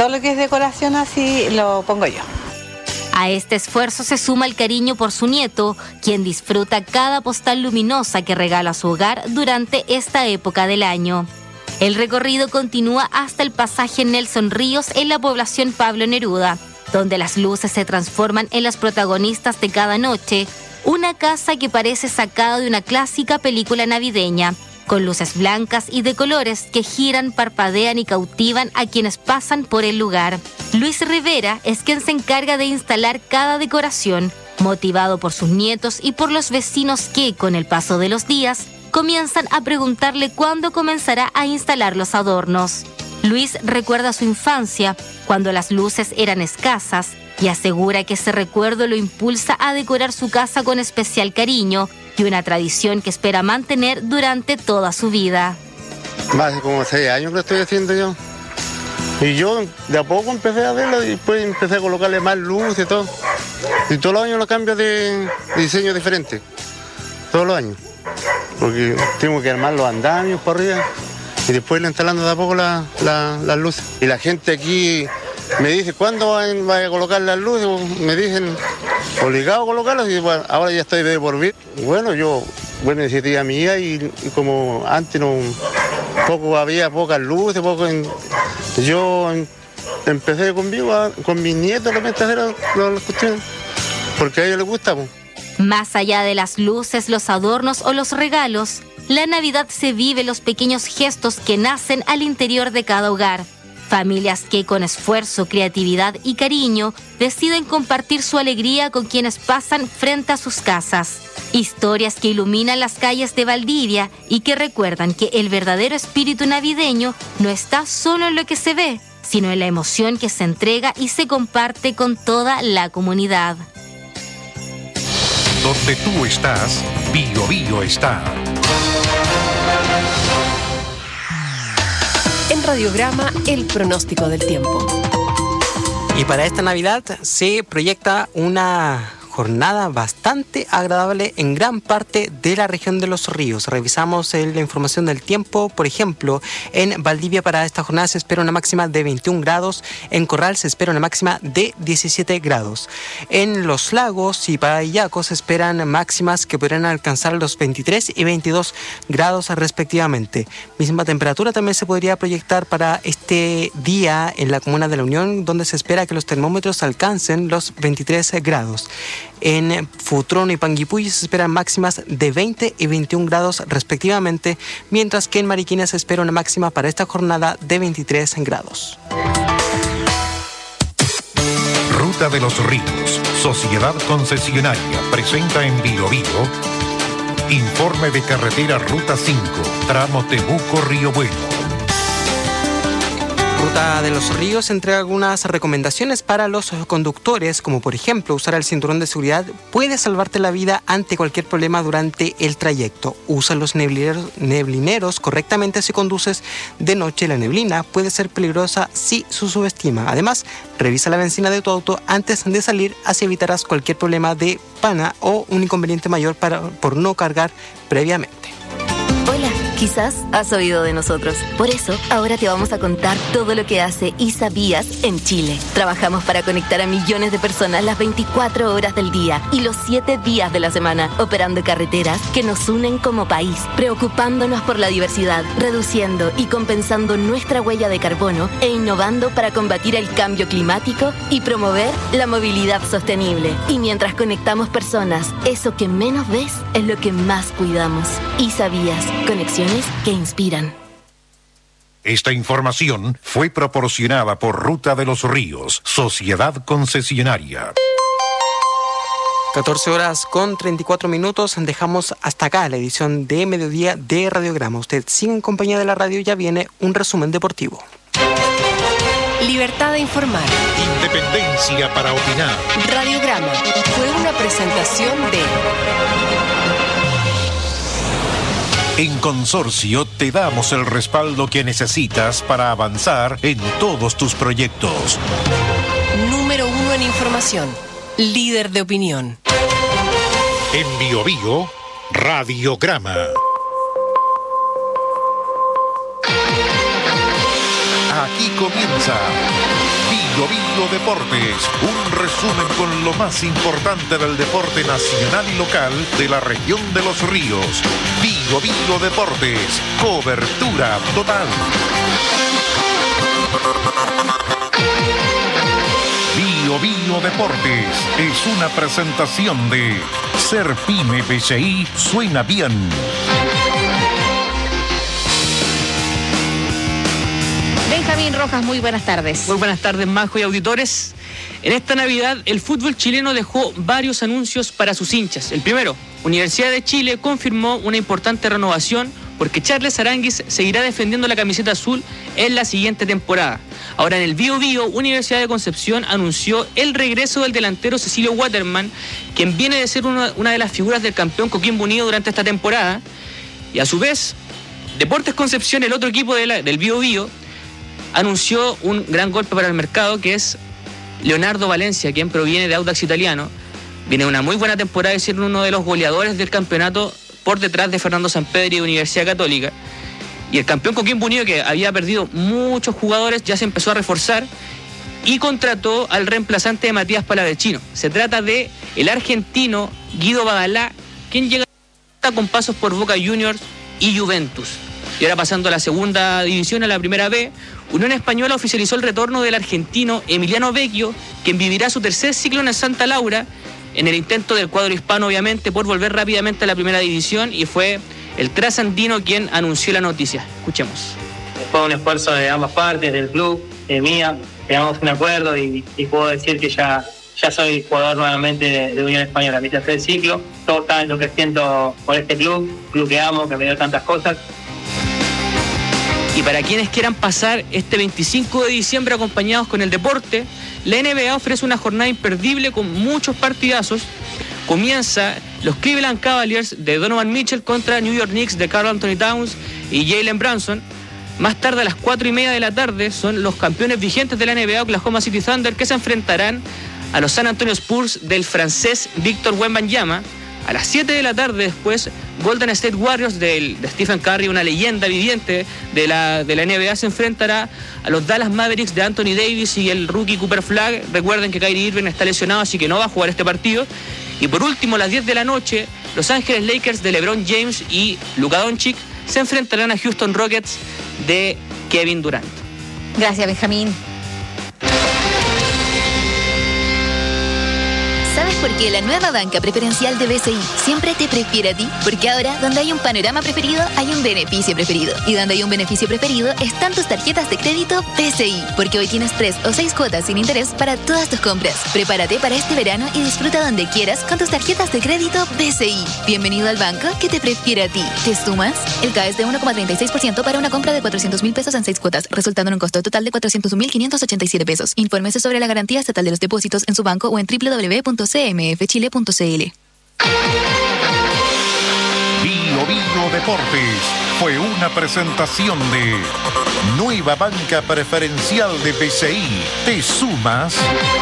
así lo pongo yo. A este esfuerzo se suma el cariño por su nieto, quien disfruta cada postal luminosa que regala a su hogar durante esta época del año. El recorrido continúa hasta el pasaje Nelson Ríos en la población Pablo Neruda, donde las luces se transforman en las protagonistas de cada noche, una casa que parece sacada de una clásica película navideña, con luces blancas y de colores que giran, parpadean y cautivan a quienes pasan por el lugar. Luis Rivera es quien se encarga de instalar cada decoración, motivado por sus nietos y por los vecinos que, con el paso de los días, comienzan a preguntarle cuándo comenzará a instalar los adornos. Luis recuerda su infancia, cuando las luces eran escasas, y asegura que ese recuerdo lo impulsa a decorar su casa con especial cariño y una tradición que espera mantener durante toda su vida. Más de como 6 años que lo estoy haciendo yo. Y yo de a poco empecé a verlo y después empecé a colocarle más luz y todo. Y todos los años lo cambio de diseño diferente. Todos los años. Porque tengo que armar los andamios por arriba y después ir instalando de a poco las luces. Y la gente aquí me dice, ¿cuándo va a colocar las luces? Me dicen, obligado a colocarlas, y bueno, ahora ya estoy de por vida. Bueno, yo, iniciativa mía y como antes había pocas luces, yo empecé conmigo, con mis nietos, a hacer las cuestiones, porque a ellos les gusta. Más allá de las luces, los adornos o los regalos, la Navidad se vive en los pequeños gestos que nacen al interior de cada hogar. Familias que con esfuerzo, creatividad y cariño deciden compartir su alegría con quienes pasan frente a sus casas. Historias que iluminan las calles de Valdivia y que recuerdan que el verdadero espíritu navideño no está solo en lo que se ve, sino en la emoción que se entrega y se comparte con toda la comunidad. Donde tú estás, Bío Bío está. En Radiograma, el pronóstico del tiempo. Y para esta Navidad se proyecta una jornada bastante agradable en gran parte de la región de Los Ríos. Revisamos la información del tiempo. Por ejemplo, en Valdivia para esta jornada se espera una máxima de 21 grados. En Corral se espera una máxima de 17 grados. En Los Lagos y Payaco se esperan máximas que podrán alcanzar los 23 y 22 grados respectivamente. Misma temperatura también se podría proyectar para este día en la comuna de La Unión, donde se espera que los termómetros alcancen los 23 grados. En Futrono y Panguipulli se esperan máximas de 20 y 21 grados respectivamente, mientras que en Mariquina se espera una máxima para esta jornada de 23 grados. Ruta de los Ríos, Sociedad Concesionaria, presenta en Bío Bío Informe de carretera Ruta 5, tramo Temuco-Río Bueno. Ruta de los Ríos entrega algunas recomendaciones para los conductores, como por ejemplo usar el cinturón de seguridad puede salvarte la vida ante cualquier problema durante el trayecto. Usa los neblineros correctamente si conduces de noche. La neblina puede ser peligrosa si se subestima. Además, revisa la benzina de tu auto antes de salir, así evitarás cualquier problema de pana o un inconveniente mayor por no cargar previamente. Hola, quizás has oído de nosotros. Por eso, ahora te vamos a contar todo lo que hace ISA Vías en Chile. Trabajamos para conectar a millones de personas las 24 horas del día y los 7 días de la semana, operando carreteras que nos unen como país, preocupándonos por la diversidad, reduciendo y compensando nuestra huella de carbono e innovando para combatir el cambio climático y promover la movilidad sostenible. Y mientras conectamos personas, eso que menos ves es lo que más cuidamos. ISA Vías. Conexiones que inspiran. Esta información fue proporcionada por Ruta de los Ríos, Sociedad Concesionaria. 14 horas con 34 minutos. Dejamos hasta acá la edición de mediodía de Radiograma. Usted sigue en compañía de la radio, ya viene un resumen deportivo. Libertad de informar. Independencia para opinar. Radiograma fue una presentación de... En Consorcio te damos el respaldo que necesitas para avanzar en todos tus proyectos. Número 1 en información. Líder de opinión. En Bio Bio, Radiograma. Aquí comienza Bio Bio Deportes, un resumen con lo más importante del deporte nacional y local de la región de los ríos. Bio Bio Deportes, cobertura total. Bio Bio Deportes es una presentación de Ser Pyme BCI suena bien. Benjamín Rojas, muy buenas tardes. Muy buenas tardes, Majo y auditores. En esta Navidad, el fútbol chileno dejó varios anuncios para sus hinchas. El primero, Universidad de Chile confirmó una importante renovación porque Charles Aránguiz seguirá defendiendo la camiseta azul en la siguiente temporada. Ahora en el Bio Bio, Universidad de Concepción anunció el regreso del delantero Cecilio Waterman, quien viene de ser una de las figuras del campeón Coquimbo Unido durante esta temporada. Y a su vez, Deportes Concepción, el otro equipo del Bio Bio, anunció un gran golpe para el mercado, que es Leonardo Valencia, quien proviene de Audax Italiano. Viene una muy buena temporada y ser uno de los goleadores del campeonato por detrás de Fernando Sampedri de Universidad Católica. Y el campeón Coquimbo Unido, que había perdido muchos jugadores, ya se empezó a reforzar y contrató al reemplazante de Matías Palavecino. Se trata de el argentino Guido Badalá, quien llega con pasos por Boca Juniors y Juventus. Y ahora pasando a la segunda división, a la primera B, Unión Española oficializó el retorno del argentino Emiliano Vecchio, quien vivirá su tercer ciclo en el Santa Laura, en el intento del cuadro hispano, obviamente, por volver rápidamente a la primera división, y fue el trasandino quien anunció la noticia. Escuchemos. Fue un esfuerzo de ambas partes, del club, mía, llegamos a un acuerdo y puedo decir que ya soy jugador nuevamente de Unión Española. Mi tercer ciclo, todo está en lo que siento por este club que amo, que me dio tantas cosas. Y para quienes quieran pasar este 25 de diciembre acompañados con el deporte, la NBA ofrece una jornada imperdible con muchos partidazos. Comienza los Cleveland Cavaliers de Donovan Mitchell contra New York Knicks de Karl Anthony Towns y Jalen Brunson. Más tarde, a las 4:30 de la tarde, son los campeones vigentes de la NBA, Oklahoma City Thunder, que se enfrentarán a los San Antonio Spurs del francés Victor Wembanyama. A las 7 de la tarde después, Golden State Warriors de Stephen Curry, una leyenda viviente de la NBA, se enfrentará a los Dallas Mavericks de Anthony Davis y el rookie Cooper Flagg. Recuerden que Kyrie Irving está lesionado, así que no va a jugar este partido. Y por último, a las 10 de la noche, Los Ángeles Lakers de LeBron James y Luka Doncic se enfrentarán a Houston Rockets de Kevin Durant. Gracias, Benjamín. ¿Sabes porque la nueva banca preferencial de BCI siempre te prefiere a ti. Porque ahora, donde hay un panorama preferido, hay un beneficio preferido. Y donde hay un beneficio preferido, están tus tarjetas de crédito BCI. Porque hoy tienes 3 o 6 cuotas sin interés para todas tus compras. Prepárate para este verano y disfruta donde quieras con tus tarjetas de crédito BCI. Bienvenido al banco que te prefiere a ti. ¿Te sumas? El CAE es de 1,36% para una compra de 400,000 pesos en 6 cuotas, resultando en un costo total de 401,587 pesos. Infórmese sobre la garantía estatal de los depósitos en su banco o en www.cmfchile.cl. Bio Bio Deportes fue una presentación de Nueva Banca Preferencial de BCI. ¿Te sumas?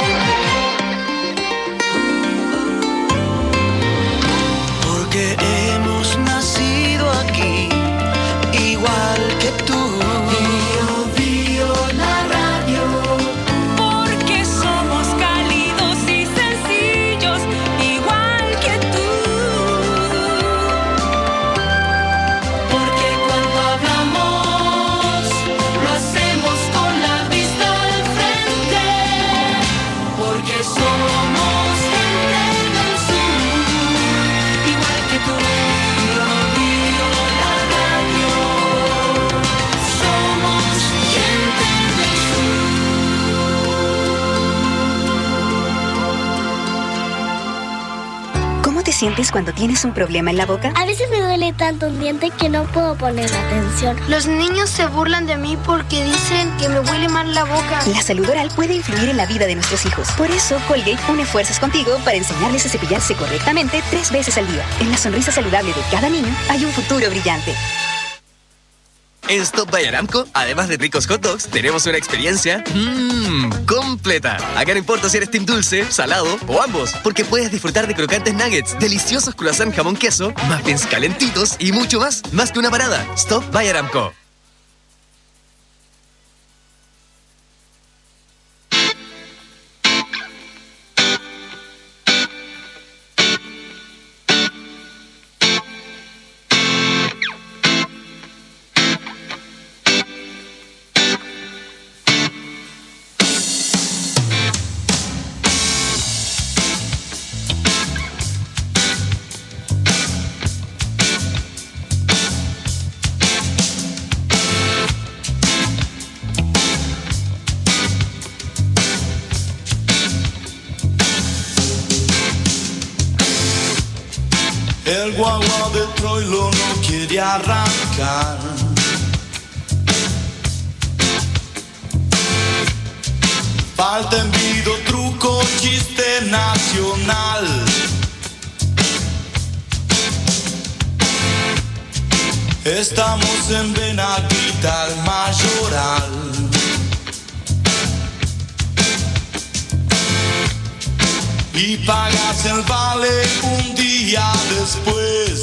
Porque hemos nacido aquí, igual que tú. Bio Bio la radio. Porque somos cálidos y sencillos, igual que tú. Porque cuando hablamos, lo hacemos con la vista al frente. Porque somos gente del sur, igual que tú. Bio Bio la radio. Somos gente del sur. ¿Cómo te sientes cuando tienes un problema en la boca? A veces me duele tanto un diente que no puedo poner atención. Los niños se burlan de mí porque dicen que me huele mal la boca. La salud oral puede influir en la vida de nuestros hijos. Por eso, Colgate une fuerzas contigo para enseñarles a cepillarse correctamente 3 veces al día. En la sonrisa saludable de cada niño hay un futuro brillante. En Stop by Aramco, además de ricos hot dogs, tenemos una experiencia completa. Acá no importa si eres team dulce, salado o ambos, porque puedes disfrutar de crocantes nuggets, deliciosos croissant jamón queso, muffins calentitos y mucho más. Más que una parada. Stop by Aramco. El guagua de Troilo no quiere arrancar. Falta envido, truco, chiste nacional. Estamos en Benaguita, el Mayoral. Y pagas el vale un día después.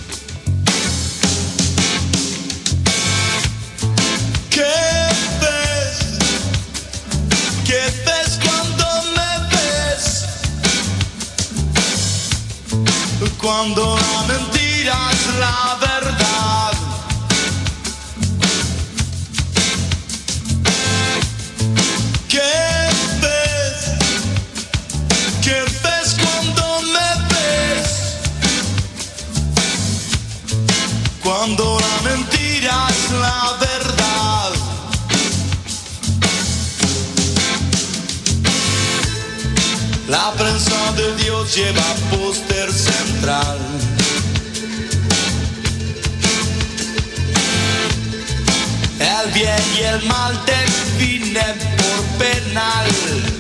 ¿Qué ves? ¿Qué ves cuando me ves? Cuando la mentira es la verdad. ¿Qué ves? ¿Qué ves cuando me ves? Cuando la mentira es la verdad. La prensa de Dios lleva póster central. El bien y el mal definen por penal.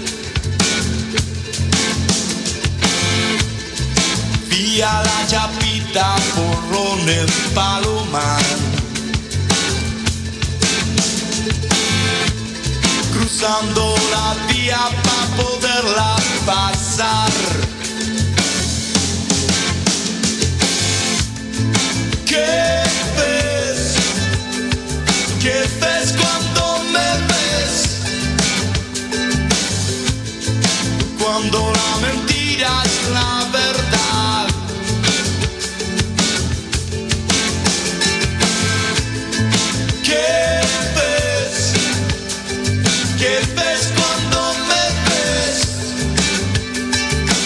Vía la chapita, porrón en Palomar. Cruzando la vía para poderla pasar. ¿Qué ves? ¿Qué ves cuando me ves? Cuando la mentira es la verdad. ¿Qué ves? ¿Qué ves cuando me ves?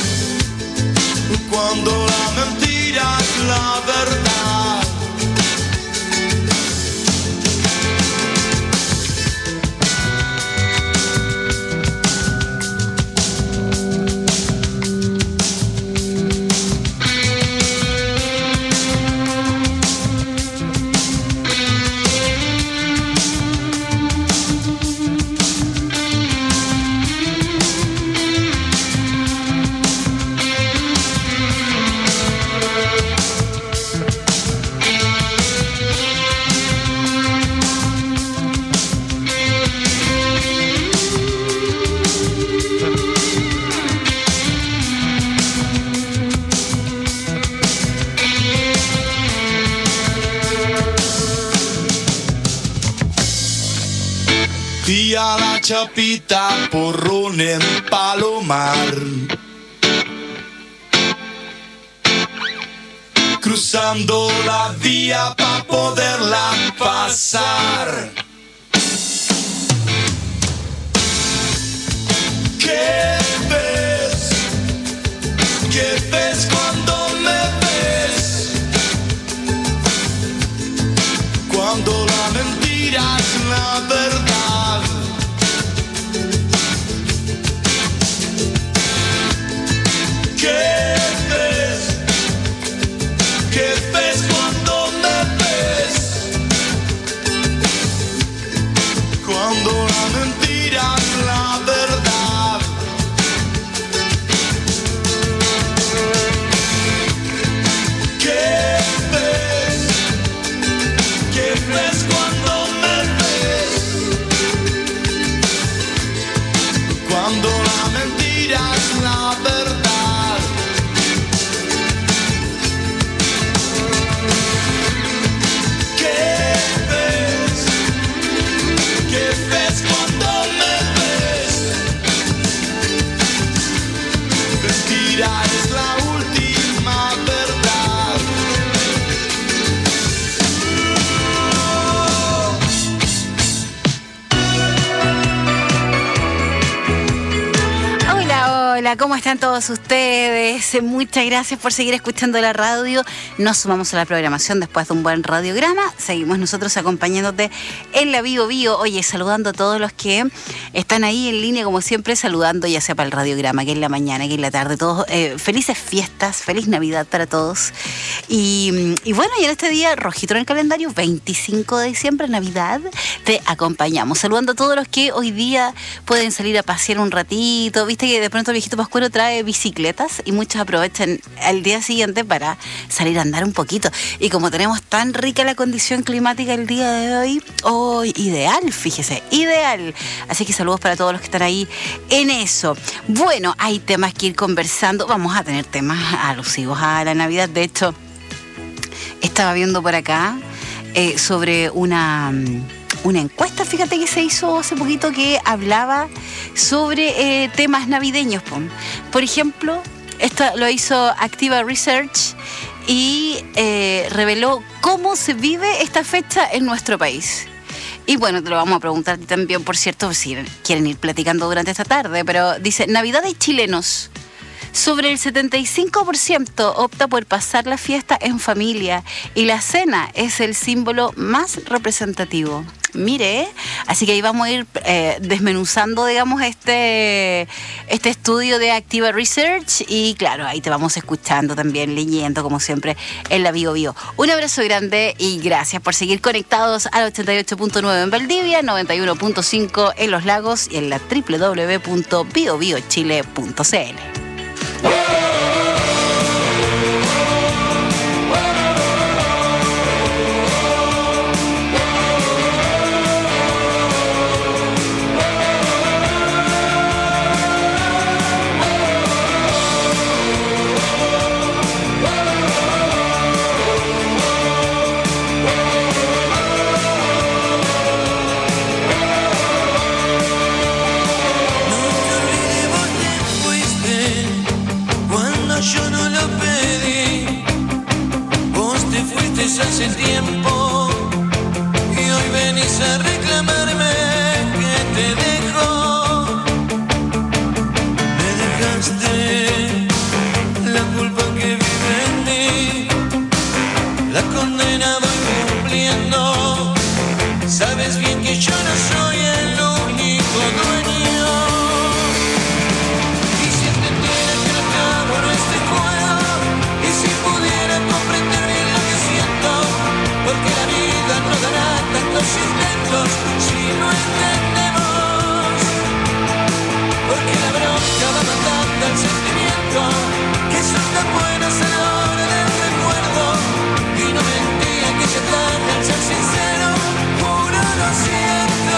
fui a la Chapita por ron en Palomar. Cruzando la vía para poderla pasar. ¿Qué ves? ¿Qué ves cuando me ves? Cuando la mentira es la verdad. ¿Qué ves? ¿Qué ves cuando me ves? Cuando la mentira es la verdad. ¿Qué ves? ¿Qué ves cuando me ves? Cuando la mentira es la verdad. ¿Qué ves? ¿Qué ves cuando me ves? Mentira es la última verdad. Hola, ¿cómo están todos ustedes? Muchas gracias por seguir escuchando la radio. Nos sumamos a la programación después de un buen radiograma. Seguimos nosotros acompañándote en la Bio Bio. Oye, saludando a todos los que están ahí en línea, como siempre, saludando ya sea para el radiograma, que en la mañana, que en la tarde, todos. Felices fiestas, feliz Navidad para todos. Y bueno, y en este día, rojito en el calendario, 25 de diciembre, Navidad, te acompañamos. Saludando a todos los que hoy día pueden salir a pasear un ratito. Viste que de pronto el viejito Pascuero trae bicicletas y muchos aprovechan el día siguiente para salir a andar un poquito. Y como tenemos tan rica la condición climática el día de hoy, ideal, fíjese, ideal. Así que saludos para todos los que están ahí en eso. Bueno, hay temas que ir conversando. Vamos a tener temas alusivos a la Navidad. De hecho, estaba viendo por acá sobre una encuesta, fíjate, que se hizo hace poquito que hablaba sobre temas navideños. Por ejemplo, esto lo hizo Activa Research y reveló cómo se vive esta fecha en nuestro país. Y bueno, te lo vamos a preguntar también, por cierto, si quieren ir platicando durante esta tarde, pero dice, Navidad de chilenos. Sobre el 75% opta por pasar la fiesta en familia y la cena es el símbolo más representativo. Mire, así que ahí vamos a ir desmenuzando, digamos, este estudio de Activa Research y claro, ahí te vamos escuchando también, leyendo como siempre en la Bio Bio. Un abrazo grande y gracias por seguir conectados al 88.9 en Valdivia, 91.5 en Los Lagos y en la www.biobiochile.cl. Hace tiempo y hoy venís a reclamarme que te dejo. Me dejaste la culpa que vive en mí, la condena voy cumpliendo. Sabes bien que yo no soy el único dueño. Y si entendiera que el cabo no es de juego, y si pudiera comprender bien lo que siento, porque la vida no dará tantos intentos si no entendemos. Porque la bronca va matando el sentimiento, que sos tan buenas a la hora del recuerdo. Y no mentía que se tarde al ser sincero, juro lo siento.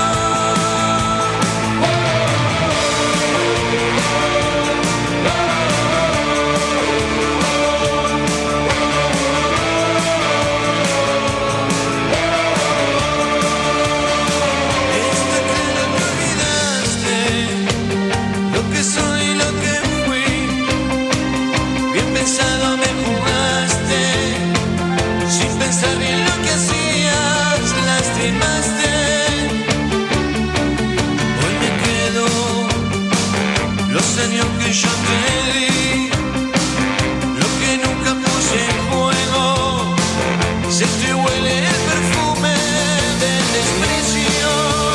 alguien más dé. Hoy me quedo los años que yo te di, lo que nunca puse en juego. Se te huele el perfume del desprecio.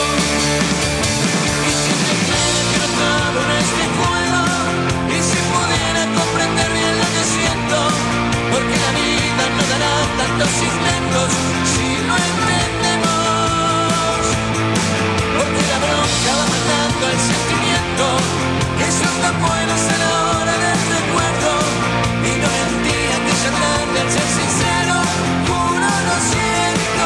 Y si te crees que no cabe en este juego, y si pudiera comprender bien lo que siento, porque la vida no dará tantos intentos si no entendemos. Porque la bronca va matando el sentimiento, que son tan buenos a la hora del recuerdo. Y no mentí aquella tarde al ser sincero, juro lo siento.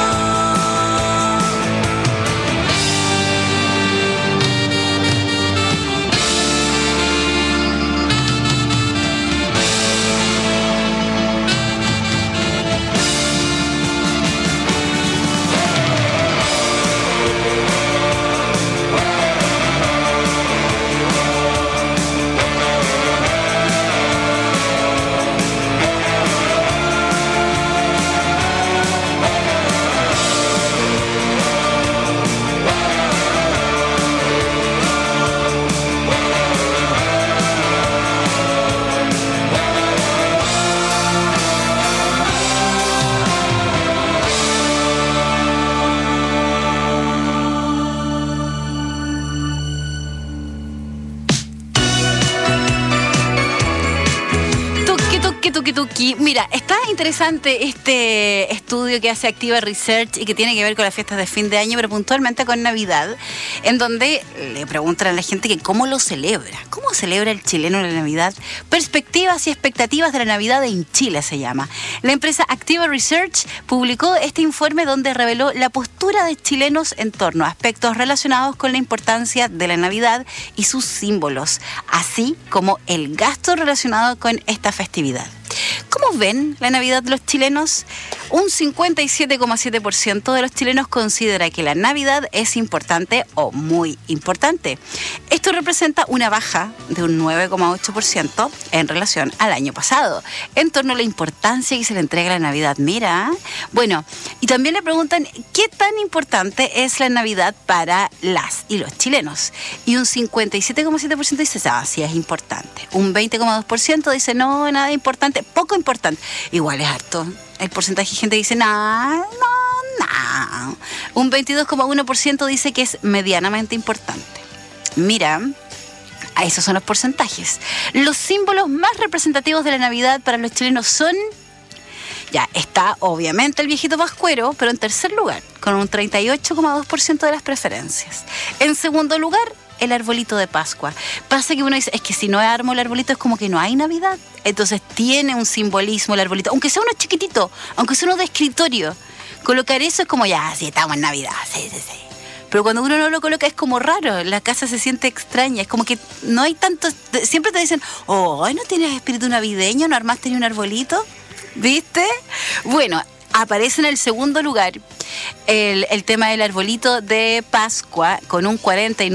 Tuki. Mira, está interesante este estudio que hace Activa Research y que tiene que ver con las fiestas de fin de año, pero puntualmente con Navidad, en donde le preguntan a la gente que cómo lo celebra. ¿Cómo celebra el chileno la Navidad? Perspectivas y expectativas de la Navidad en Chile se llama. La empresa Activa Research publicó este informe donde reveló la postura de chilenos en torno a aspectos relacionados con la importancia de la Navidad y sus símbolos, así como el gasto relacionado con esta festividad. ¿Cómo ven la Navidad los chilenos? Un 57,7% de los chilenos considera que la Navidad es importante o muy importante. Esto representa una baja de un 9,8% en relación al año pasado, en torno a la importancia que se le entrega a la Navidad. Mira, bueno, y también le preguntan qué tan importante es la Navidad para las y los chilenos. Y un 57,7% dice, sí es importante. Un 20,2% dice, no, nada importante, poco importante. Igual es harto. El porcentaje de gente dice, no. Un 22,1% dice que es medianamente importante. Mira, esos son los porcentajes. Los símbolos más representativos de la Navidad para los chilenos son... Ya, está obviamente el viejito pascuero, pero en tercer lugar, con un 38,2% de las preferencias. En segundo lugar, el arbolito de Pascua. Pasa que uno dice, es que si no armo el arbolito es como que no hay Navidad. Entonces tiene un simbolismo el arbolito, aunque sea uno chiquitito, aunque sea uno de escritorio. Colocar eso es como, ya, sí, estamos en Navidad, sí. Pero cuando uno no lo coloca es como raro, la casa se siente extraña, es como que no hay tanto, siempre te dicen, oh, ¿no tienes espíritu navideño? ¿No armaste ni un arbolito? ¿Viste? Bueno, aparece en el segundo lugar el tema del arbolito de Pascua con un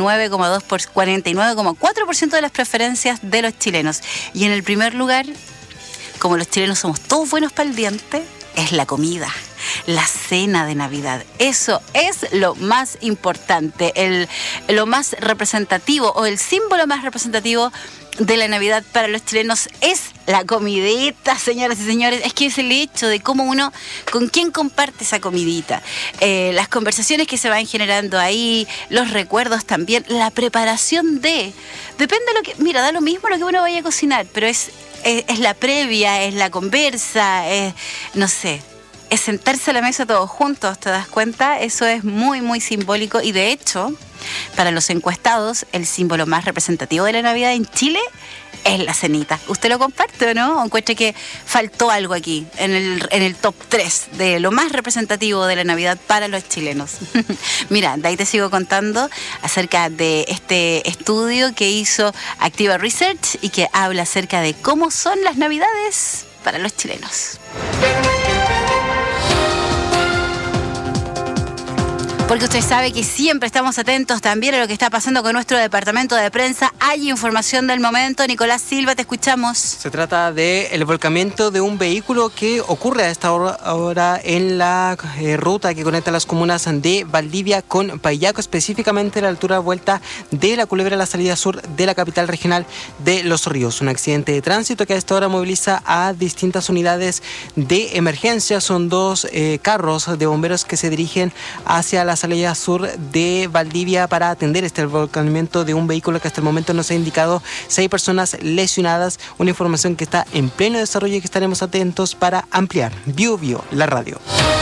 49,4% de las preferencias de los chilenos. Y en el primer lugar, como los chilenos somos todos buenos para el diente, es la comida, la cena de Navidad. Eso es lo más importante, lo más representativo o el símbolo más representativo de la Navidad para los chilenos es la comidita, señoras y señores. Es que es el hecho de cómo uno, con quién comparte esa comidita, las conversaciones que se van generando ahí, los recuerdos también, la preparación depende de lo que, mira, da lo mismo lo que uno vaya a cocinar, pero es la previa, es la conversa, no sé, es sentarse a la mesa todos juntos, ¿te das cuenta? Eso es muy, muy simbólico y de hecho, para los encuestados, el símbolo más representativo de la Navidad en Chile es la cenita. ¿Usted lo comparte o no? ¿O encuentra que faltó algo aquí en el top 3 de lo más representativo de la Navidad para los chilenos? Mira, de ahí te sigo contando acerca de este estudio que hizo Activa Research y que habla acerca de cómo son las Navidades para los chilenos. porque usted sabe que siempre estamos atentos también a lo que está pasando con nuestro departamento de prensa. Hay información del momento. Nicolás Silva, te escuchamos. Se trata del volcamiento de un vehículo que ocurre a esta hora en la ruta que conecta las comunas de Valdivia con Payaco, específicamente a la altura de vuelta de La Culebra, a la salida sur de la capital regional de Los Ríos. Un accidente de tránsito que a esta hora moviliza a distintas unidades de emergencia. Son dos carros de bomberos que se dirigen hacia la salida sur de Valdivia para atender este volcamiento de un vehículo que hasta el momento nos ha indicado 6 personas lesionadas. Una información que está en pleno desarrollo y que estaremos atentos para ampliar. Bio Bio, la radio.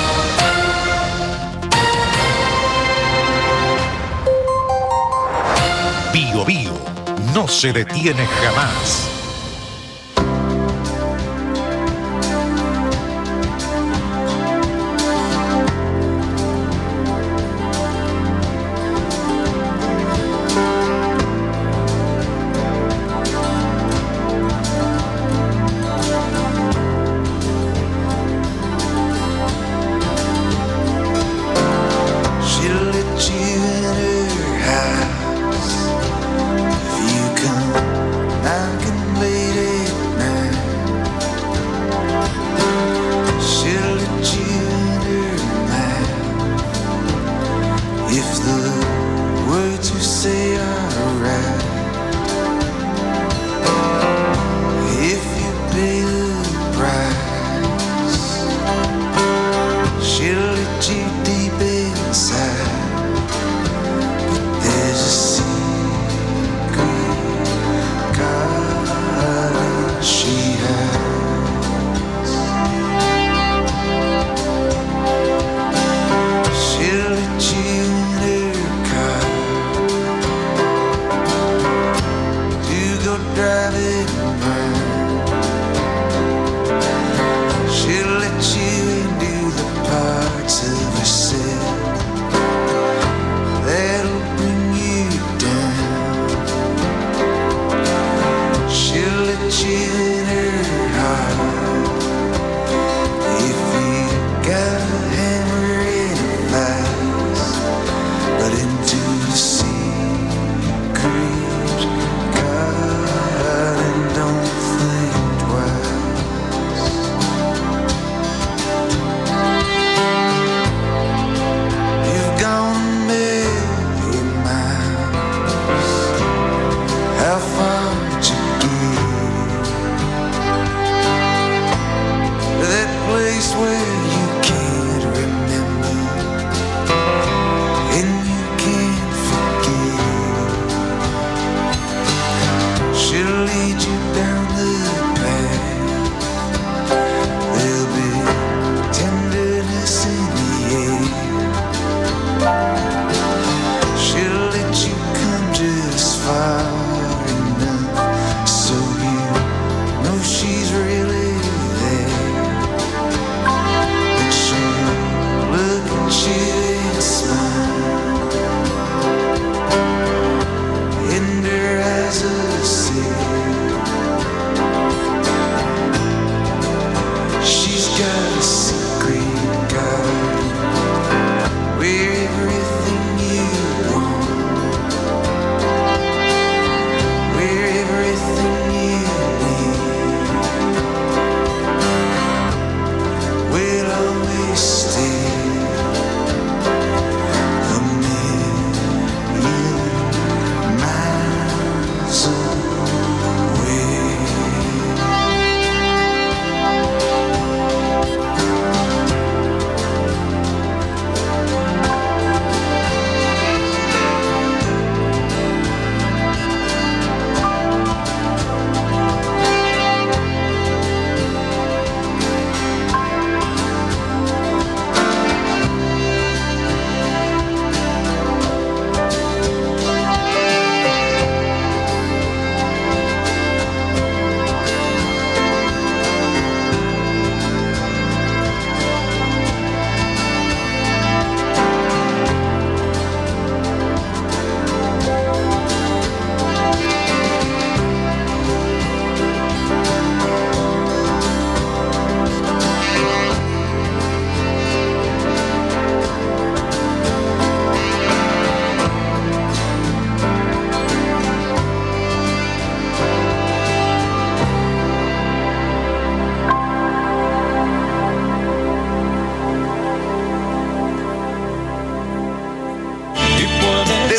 Bio Bio no se detiene jamás.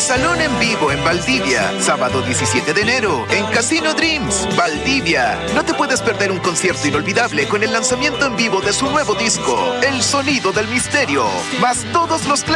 Salón en Vivo en Valdivia, sábado 17 de enero, en Casino Dreams, Valdivia. No te puedes perder un concierto inolvidable con el lanzamiento en vivo de su nuevo disco, El Sonido del Misterio, más todos los